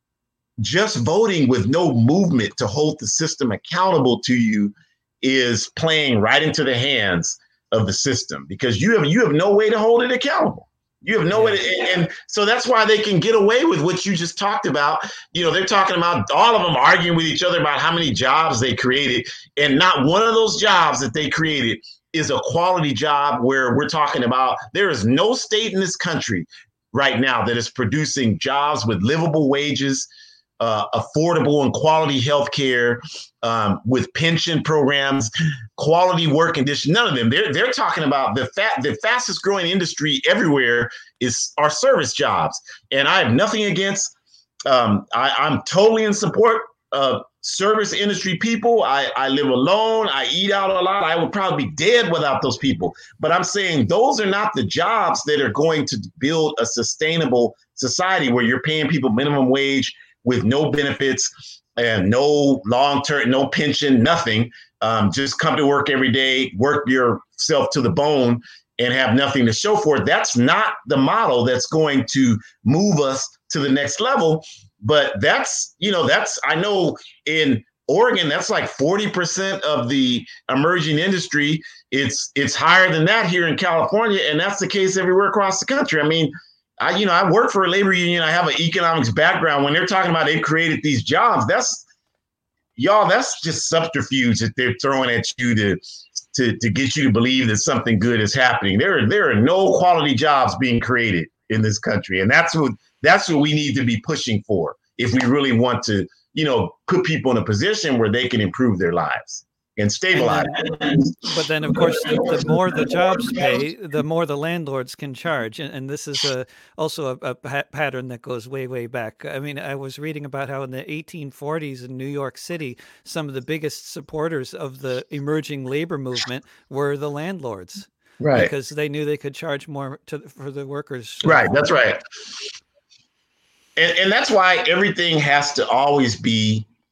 just voting with no movement to hold the system accountable to you is playing right into the hands of the system, because you have you have no way to hold it accountable. You have no yeah. way to, and, and so that's why they can get away with what you just talked about. You know, they're talking about all of them arguing with each other about how many jobs they created, and not one of those jobs that they created is a quality job where we're talking about there is no state in this country right now that is producing jobs with livable wages, uh, affordable and quality health care, um, with pension programs, quality work conditions. None of them. They're they're talking about the fa- the fastest growing industry everywhere is our service jobs. And I have nothing against. Um, I, I'm totally in support of service industry people. I, I live alone. I eat out a lot. I would probably be dead without those people. But I'm saying those are not the jobs that are going to build a sustainable society where you're paying people minimum wage with no benefits and no long-term, no pension, nothing. Um, just come to work every day, work yourself to the bone, and have nothing to show for it. That's not the model that's going to move us to the next level. But that's, you know, that's, I know in Oregon, that's like forty percent of the emerging industry. It's it's higher than that here in California, and that's the case everywhere across the country. I mean, I, you know, I work for a labor union. I have an economics background. When they're talking about they've created these jobs, that's, y'all, that's just subterfuge that they're throwing at you to, to, to get you to believe that something good is happening. There, there are no quality jobs being created in this country. And that's what, that's what we need to be pushing for if we really want to, you know, put people in a position where they can improve their lives and stabilize. And then, but then, of course, the, the more the jobs pay, the more the landlords can charge. And, and this is a, also a, a pa- pattern that goes way, way back. I mean, I was reading about how in the eighteen forties in New York City, some of the biggest supporters of the emerging labor movement were the landlords. Right. Because they knew they could charge more to, for the workers. Right. That's right. And, and that's why everything has to always be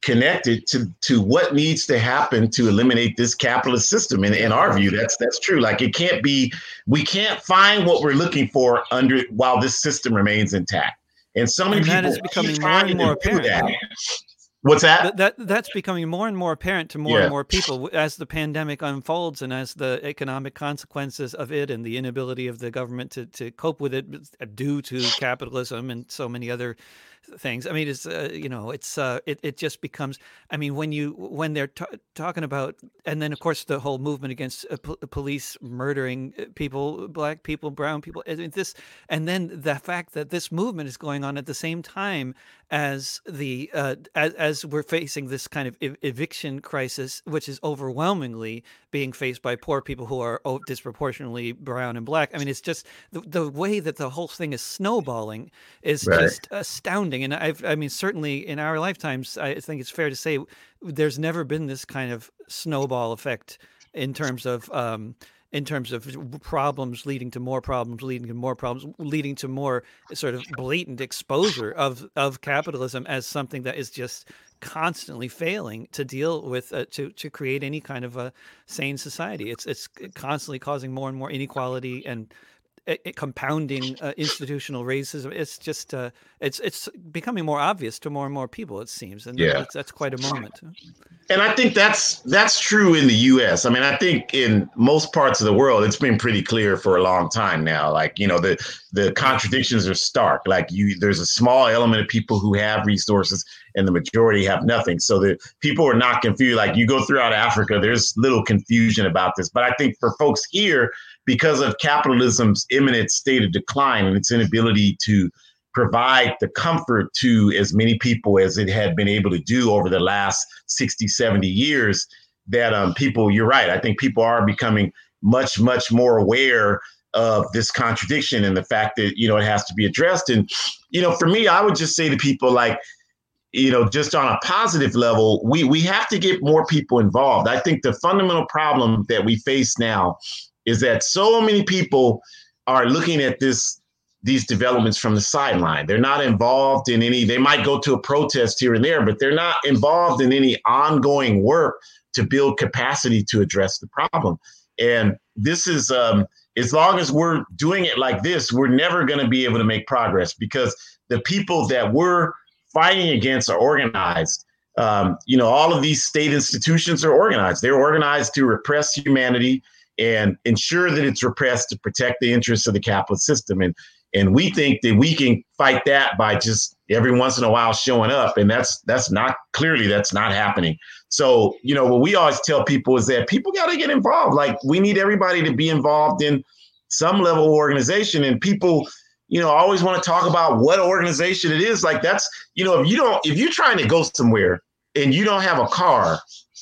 connected to to what needs to happen to eliminate this capitalist system. In, in our view, that's that's true. Like it can't be, we can't find what we're looking for under while this system remains intact. And so many and people that is becoming more and more apparent. That. What's that? that? That that's becoming more and more apparent to more yeah. and more people as the pandemic unfolds and as the economic consequences of it and the inability of the government to, to cope with it due to capitalism and so many other things. I mean, it's uh, you know, it's uh, it it just becomes. I mean, when you when they're t- talking about, and then of course the whole movement against uh, p- police murdering people, black people, brown people. I mean, this, and then the fact that this movement is going on at the same time as the uh, as, as we're facing this kind of ev- eviction crisis, which is overwhelmingly being faced by poor people who are oh, disproportionately brown and black. I mean, it's just the, the way that the whole thing is snowballing is Right. just astounding. And I've, I mean, certainly in our lifetimes, I think it's fair to say there's never been this kind of snowball effect in terms of um, in terms of problems leading to more problems, leading to more problems, leading to more sort of blatant exposure of of capitalism as something that is just constantly failing to deal with, uh, to to create any kind of a sane society. It's it's constantly causing more and more inequality and it, it compounding uh, institutional racism. It's just uh, it's it's becoming more obvious to more and more people, it seems, and Yeah. that's, that's quite a moment. And I think that's that's true in the U S. I mean, I think in most parts of the world, it's been pretty clear for a long time now. Like, you know, the the contradictions are stark. Like you, there's a small element of people who have resources and the majority have nothing. So the people are not confused. Like you go throughout Africa, there's little confusion about this. But I think for folks here, because of capitalism's imminent state of decline and its inability to provide the comfort to as many people as it had been able to do over the last sixty, seventy years, that um, people, you're right. I think people are becoming much, much more aware of this contradiction and the fact that, you know, it has to be addressed. And, you know, for me, I would just say to people like, you know, just on a positive level, we, we have to get more people involved. I think the fundamental problem that we face now is that so many people are looking at this these developments from the sideline. They're not involved in any, they might go to a protest here and there, but they're not involved in any ongoing work to build capacity to address the problem. And this is, um, as long as we're doing it like this, we're never going to be able to make progress because the people that we're fighting against are organized. Um, you know, all of these state institutions are organized. They're organized to repress humanity and ensure that it's repressed to protect the interests of the capitalist system. And And we think that we can fight that by just every once in a while showing up. And that's that's not clearly that's not happening. So, you know, what we always tell people is that people got to get involved. Like we need everybody to be involved in some level of organization. And people, you know, always want to talk about what organization it is. Like that's, you know, if you don't, if you're trying to go somewhere and you don't have a car,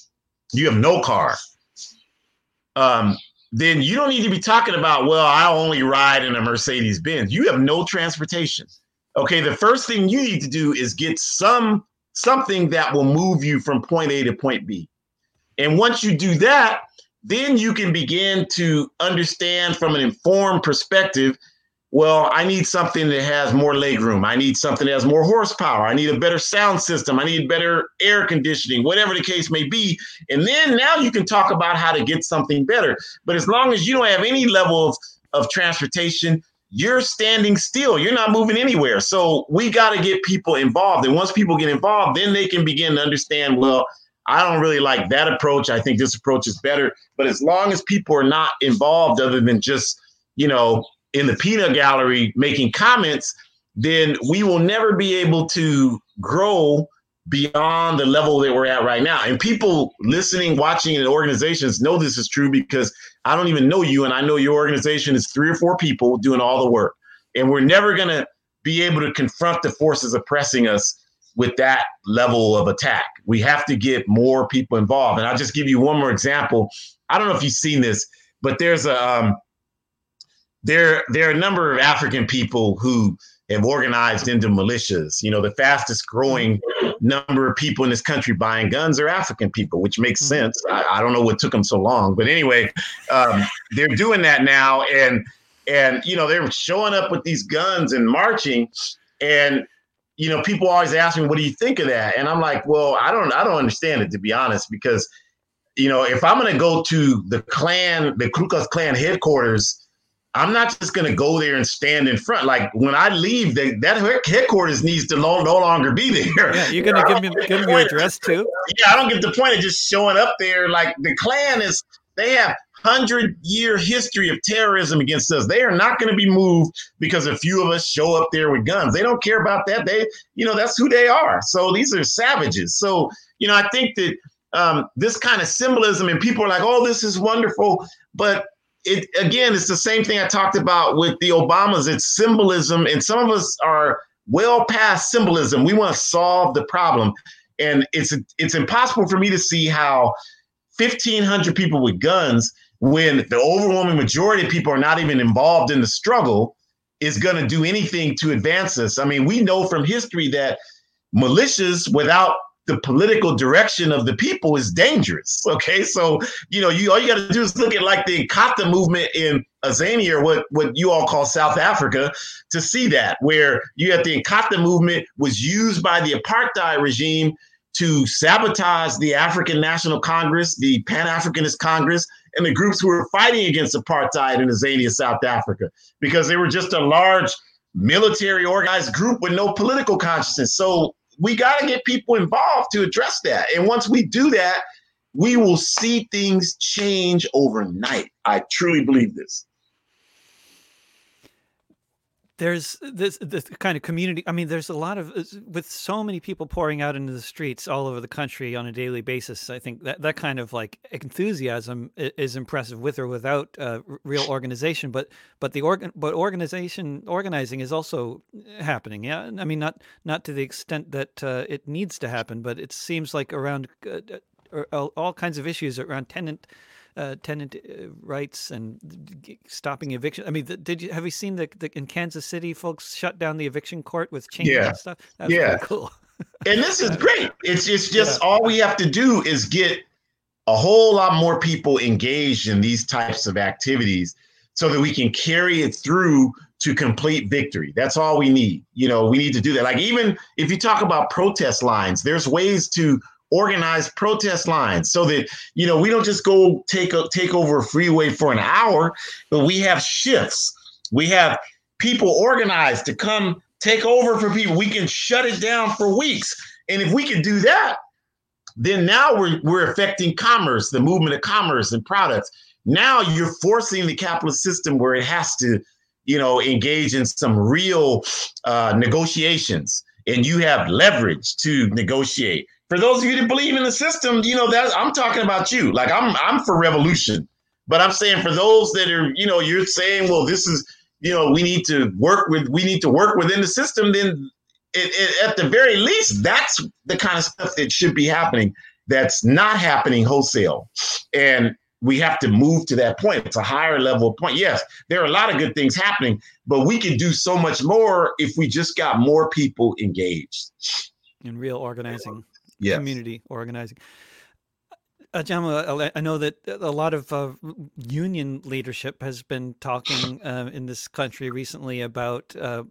you have no car. Um, then you don't need to be talking about, well, I only ride in a Mercedes Benz. You have no transportation. Okay, the first thing you need to do is get some something that will move you from point A to point B. And once you do that, then you can begin to understand from an informed perspective, well, I need something that has more legroom. I need something that has more horsepower. I need a better sound system. I need better air conditioning, whatever the case may be. And then now you can talk about how to get something better. But as long as you don't have any level of, of transportation, you're standing still. You're not moving anywhere. So we got to get people involved. And once people get involved, then they can begin to understand, well, I don't really like that approach. I think this approach is better. But as long as people are not involved other than just, you know, in the peanut gallery making comments, then we will never be able to grow beyond the level that we're at right now. And people listening, watching in organizations know this is true because I don't even know you. And I know your organization is three or four people doing all the work. And we're never going to be able to confront the forces oppressing us with that level of attack. We have to get more people involved. And I'll just give you one more example. I don't know if you've seen this, but there's a, um, There, there are a number of African people who have organized into militias. You know, the fastest growing number of people in this country buying guns are African people, which makes sense. I, I don't know what took them so long, but anyway, um, they're doing that now. And, and, you know, they're showing up with these guns and marching. And, you know, people always ask me, what do you think of that? And I'm like, well, I don't, I don't understand it, to be honest, because, you know, if I'm going to go to the Klan, the Ku Klux Klan headquarters, I'm not just going to go there and stand in front. Like when I leave, they, that headquarters needs to no, no longer be there. Yeah, you're going to give me give me your address too. Yeah, I don't get the point of just showing up there. Like the Klan is, they have hundred year history of terrorism against us. They are not going to be moved because a few of us show up there with guns. They don't care about that. They, you know, that's who they are. So these are savages. So, you know, I think that um, this kind of symbolism, and people are like, oh, this is wonderful, but it, again, it's the same thing I talked about with the Obamas. It's symbolism, and some of us are well past symbolism. We want to solve the problem, and it's it's impossible for me to see how fifteen hundred people with guns, when the overwhelming majority of people are not even involved in the struggle, is going to do anything to advance us. I mean, we know from history that militias without the political direction of the people is dangerous. Okay, so you know, you all you got to do is look at like the Inkatha movement in Azania, or what what you all call South Africa, to see that, where you had the Inkatha movement was used by the apartheid regime to sabotage the African National Congress, the Pan-Africanist Congress, and the groups who were fighting against apartheid in Azania, South Africa, because they were just a large military organized group with no political consciousness. So we got to get people involved to address that. And once we do that, we will see things change overnight. I truly believe this. There's this, this kind of community. I mean, there's a lot of, with so many people pouring out into the streets all over the country on a daily basis. I think that that kind of like enthusiasm is impressive, with or without uh, real organization. But but the organ, but organization organizing is also happening. Yeah, I mean, not not to the extent that uh, it needs to happen, but it seems like around uh, all, all kinds of issues around tenant. Uh, tenant uh, rights and g- stopping eviction. I mean, the, did you have you seen the, the in Kansas City folks shut down the eviction court with chains yeah. and stuff? That's yeah, cool. And this is great. It's it's just yeah. all we have to do is get a whole lot more people engaged in these types of activities, so that we can carry it through to complete victory. That's all we need. You know, we need to do that. Like even if you talk about protest lines, there's ways to organized protest lines so that, you know, we don't just go take a, take over a freeway for an hour, but we have shifts. We have people organized to come take over for people. We can shut it down for weeks. And if we can do that, then now we're, we're affecting commerce, the movement of commerce and products. Now you're forcing the capitalist system where it has to, you know, engage in some real uh, negotiations, and you have leverage to negotiate. For those of you that believe in the system, you know, that I'm talking about you. Like I'm I'm for revolution, but I'm saying for those that are, you know, you're saying, well, this is, you know, we need to work with, we need to work within the system. Then it, it, at the very least, that's the kind of stuff that should be happening. That's not happening wholesale. And we have to move to that point. It's a higher level point. Yes, there are a lot of good things happening, but we could do so much more if we just got more people engaged. In real organizing. Yes. Community organizing. Uh, Jama, I know that a lot of uh, union leadership has been talking uh, in this country recently about uh,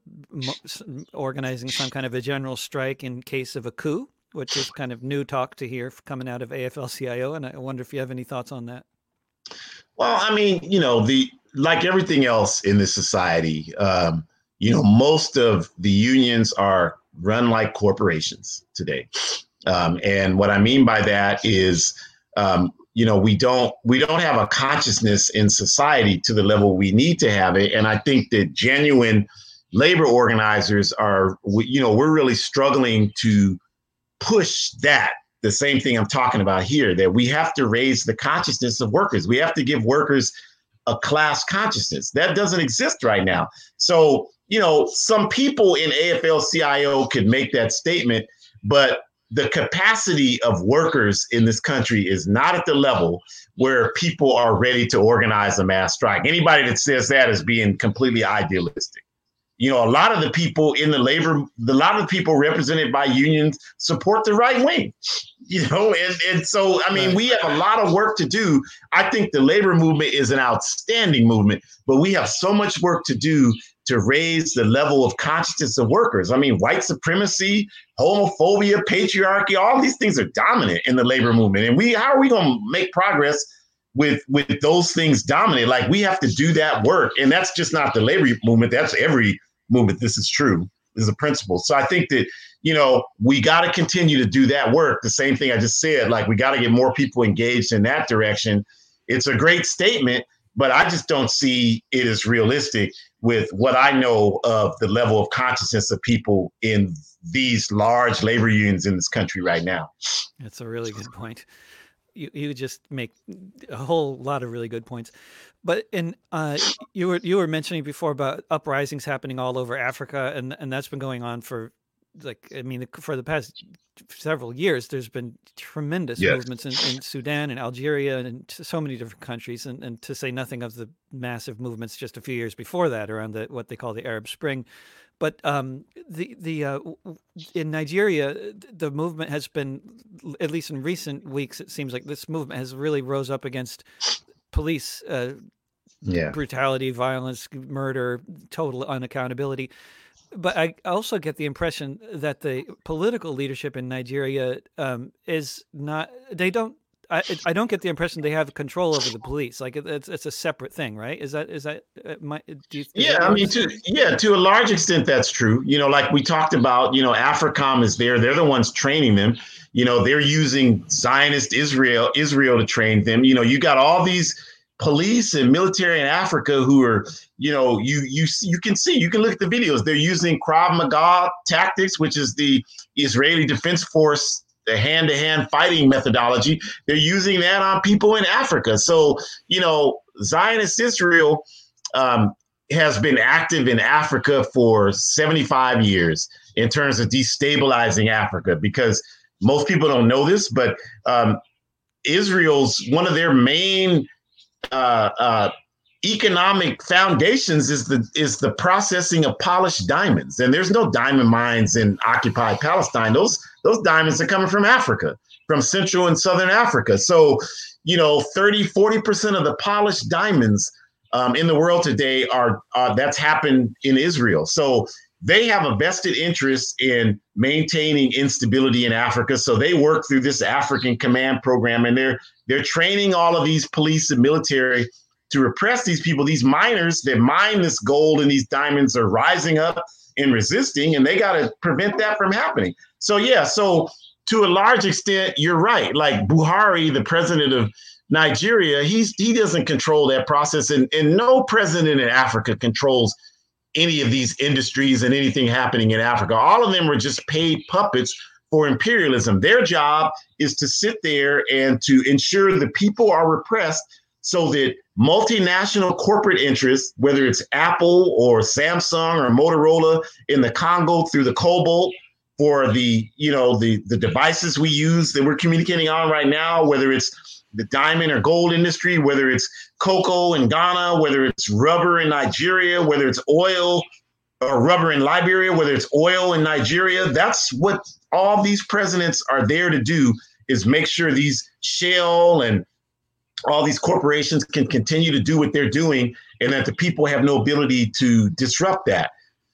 organizing some kind of a general strike in case of a coup, which is kind of new talk to hear coming out of A F L C I O. And I wonder if you have any thoughts on that. Well, I mean, you know, the like everything else in this society, um, you know, most of the unions are run like corporations today. Um, and what I mean by that is, um, you know, we don't we don't have a consciousness in society to the level we need to have it. And I think that genuine labor organizers are, you know, we're really struggling to push that. The same thing I'm talking about here, that we have to raise the consciousness of workers. We have to give workers a class consciousness that doesn't exist right now. So, you know, some people in A F L C I O could make that statement, but the capacity of workers in this country is not at the level where people are ready to organize a mass strike. Anybody that says that is being completely idealistic. You know, a lot of the people in the labor, a lot of the people represented by unions support the right wing, you know, and, and so, I mean, we have a lot of work to do. I think the labor movement is an outstanding movement, but we have so much work to do to raise the level of consciousness of workers. I mean, white supremacy, homophobia, patriarchy, all these things are dominant in the labor movement. And we, how are we going to make progress with, with those things dominant? Like, we have to do that work. And that's just not the labor movement. That's every movement. This is true. This is a principle. So I think that, you know, we got to continue to do that work. The same thing I just said, like, we got to get more people engaged in that direction. It's a great statement, but I just don't see it as realistic with what I know of the level of consciousness of people in these large labor unions in this country right now. That's a really good point. You you just make a whole lot of really good points. But in uh, you were you were mentioning before about uprisings happening all over Africa, and and that's been going on for, like, I mean, for the past several years. There's been tremendous Yes. movements in, in Sudan and Algeria and so many different countries, and, and to say nothing of the massive movements just a few years before that around the what they call the Arab Spring. But um, the the uh, in Nigeria, the movement has been, at least in recent weeks, it seems like this movement has really rose up against police uh, Yeah. brutality, violence, murder, total unaccountability. But I also get the impression that the political leadership in Nigeria um, is not, they don't, I, I don't get the impression they have control over the police. Like, it's it's a separate thing, right? Is that, is that, uh, my, do you, is Yeah, that I your mean, to yeah, to a large extent, that's true. You know, like we talked about, you know, AFRICOM is there. They're the ones training them. You know, they're using Zionist Israel, Israel to train them. You know, you got all these police and military in Africa who are, you know, you you you can see, you can look at the videos. They're using Krav Maga tactics, which is the Israeli Defense Force, the hand-to-hand fighting methodology. They're using that on people in Africa. So, you know, Zionist Israel um, has been active in Africa for seventy-five years in terms of destabilizing Africa, because most people don't know this, but um, Israel's one of their main uh, uh, economic foundations is the is the processing of polished diamonds. And there's no diamond mines in occupied Palestine. Those those diamonds are coming from Africa, from Central and Southern Africa. So, you know, thirty, forty percent of the polished diamonds um, in the world today are uh, that's happened in Israel. So they have a vested interest in maintaining instability in Africa. So they work through this African Command Program, and they're they're training all of these police and military to repress these people. These miners that mine this gold and these diamonds are rising up and resisting, and they got to prevent that from happening. So, yeah, so to a large extent, you're right. Like Buhari, the president of Nigeria, he's he doesn't control that process, and, and no president in Africa controls any of these industries and anything happening in Africa. All of them are just paid puppets for imperialism. Their job is to sit there and to ensure the people are repressed so that multinational corporate interests, whether it's Apple or Samsung or Motorola in the Congo through the cobalt, for the, you know, the, the devices we use that we're communicating on right now, whether it's the diamond or gold industry, whether it's cocoa in Ghana, whether it's rubber in Nigeria, whether it's oil or rubber in Liberia, whether it's oil in Nigeria. That's what all these presidents are there to do, is make sure these Shell and all these corporations can continue to do what they're doing, and that the people have no ability to disrupt that.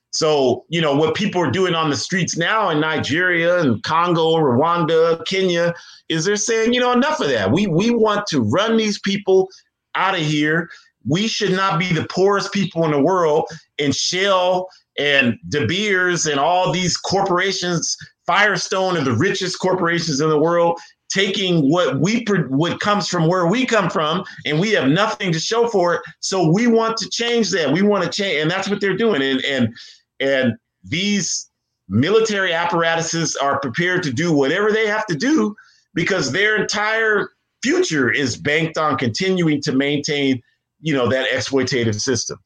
So, you know, what people are doing on the streets now in Nigeria and Congo, Rwanda, Kenya, is they're saying, you know, enough of that. We we want to run these people out of here. We should not be the poorest people in the world. And Shell and De Beers and all these corporations, Firestone are the richest corporations in the world, taking what we what comes from where we come from, and we have nothing to show for it. So we want to change that. We want to change, and that's what they're doing. And and and these military apparatuses are prepared to do whatever they have to do, because their entire future is banked on continuing to maintain, you know, that exploitative system.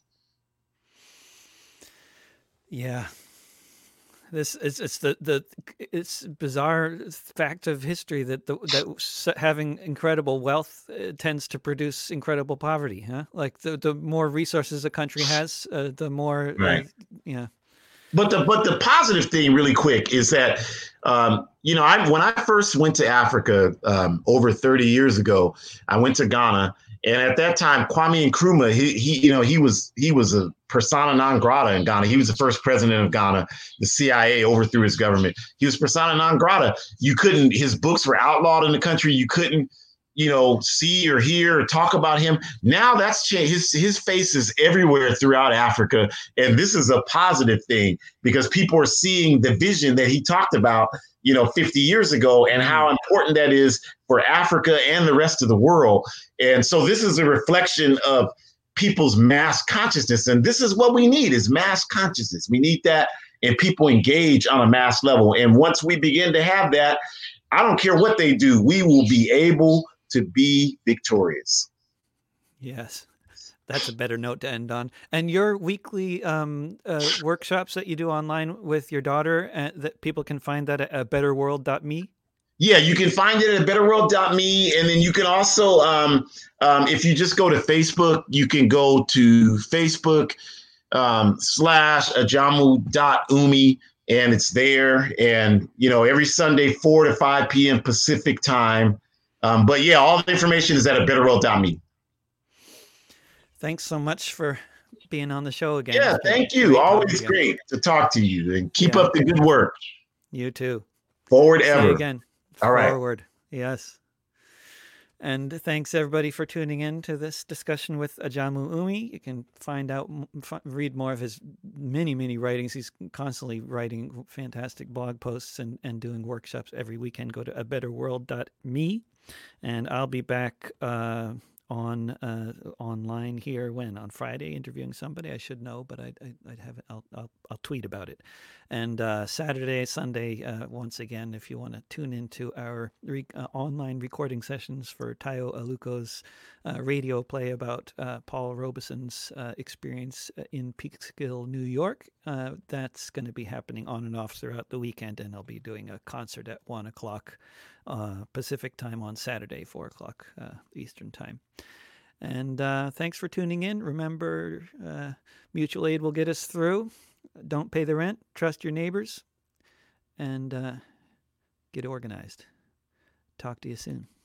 Yeah. This it's it's the the it's bizarre fact of history that the, that having incredible wealth uh, tends to produce incredible poverty. Huh? Like the the more resources a country has, uh, the more Right. uh, yeah. But the but the positive thing, really quick, is that um, you know I when I first went to Africa um, over thirty years ago, I went to Ghana, and at that time, Kwame Nkrumah, he he you know he was he was a persona non grata in Ghana. He was the first president of Ghana. The C I A overthrew his government. He was persona non grata. You couldn't. His books were outlawed in the country. You couldn't, you know, see or hear or talk about him. Now that's changed. His his face is everywhere throughout Africa, and this is a positive thing because people are seeing the vision that he talked about, you know, fifty years ago, and how important that is for Africa and the rest of the world. And so this is a reflection of people's mass consciousness, and this is what we need: is mass consciousness. We need that, and people engage on a mass level. And once we begin to have that, I don't care what they do, we will be able to be victorious. Yes, that's a better note to end on. And your weekly um, uh, workshops that you do online with your daughter, uh, that people can find that at better world dot me? Yeah, you can find it at better world dot me. And then you can also, um, um, if you just go to Facebook, you can go to Facebook um, slash ajamu dot umi, and it's there. And, you know, every Sunday, four to five p.m. Pacific time. Um, but yeah, all the information is at better world dot me. Thanks so much for being on the show again. Yeah, thank you. Always great to talk to you, and keep yeah. up the good work. You too. Forward See ever. you again. All right. Forward. Yes. And thanks everybody for tuning in to this discussion with Ajamu Umi. You can find out, read more of his many, many writings. He's constantly writing fantastic blog posts and, and doing workshops every weekend. Go to a better world dot me, and I'll be back uh, on uh, online here when on Friday interviewing somebody. I should know, but I I, I have it. I'll, I'll I'll tweet about it. And uh, Saturday, Sunday, uh, once again, if you want to tune into our re- uh, online recording sessions for Tayo Aluko's uh, radio play about uh, Paul Robeson's uh, experience in Peekskill, New York, uh, that's going to be happening on and off throughout the weekend, and I'll be doing a concert at one o'clock uh, Pacific time on Saturday, four o'clock uh, Eastern time. And uh, thanks for tuning in. Remember, uh, mutual aid will get us through. Don't pay the rent. Trust your neighbors. And uh, get organized. Talk to you soon.